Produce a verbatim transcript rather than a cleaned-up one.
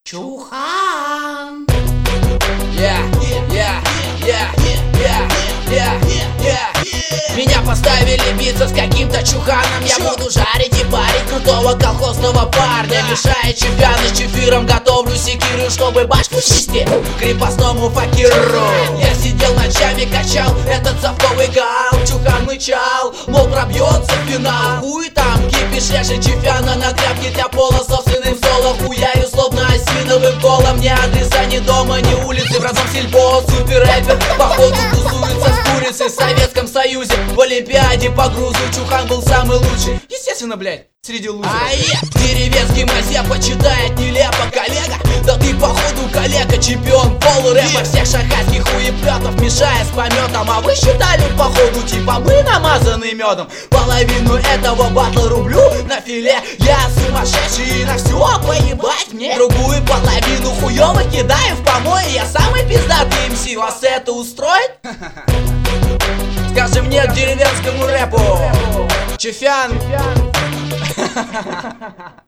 Чухан. Yeah, yeah, yeah, yeah, yeah, yeah. Меня поставили биться с каким-то чуханом. Я буду жарить и парить крутого колхозного парня. Мешая чефяны с чефиром, готовлю секиру, чтобы башку снести крепостному факиру. Я сидел ночами, качал этот совковый гал. Чухан мычал, мол, пробьется в финал. Хуй там кипиш, я же чефяна на тряпке для пола собственным соло. Хуярю словно осиновым колом. Ни адреса, ни дома, ни улицы. В разом сельпо, супер рэпер, походу тусуется с курицей. В Советском Союзе в Олимпиаде по грузу Чухан был самый лучший. Естественно, блядь, среди лузеров. А я деревенский мазья почитает нелепо, коллега. Да ты походу коллега, чемпион полурэпа. Всех шахатских хуеплетов мешая с пометом. А вы считали походу типа мы намазаны медом? Половину этого батла рублю на филе. Я сумасшедший и на все поебать мне. Другую половину хуёво кидаю в помой. Я самый пиздатый эм си, вас это устроит? Скажи мне к деревенскому рэпу, Чефян.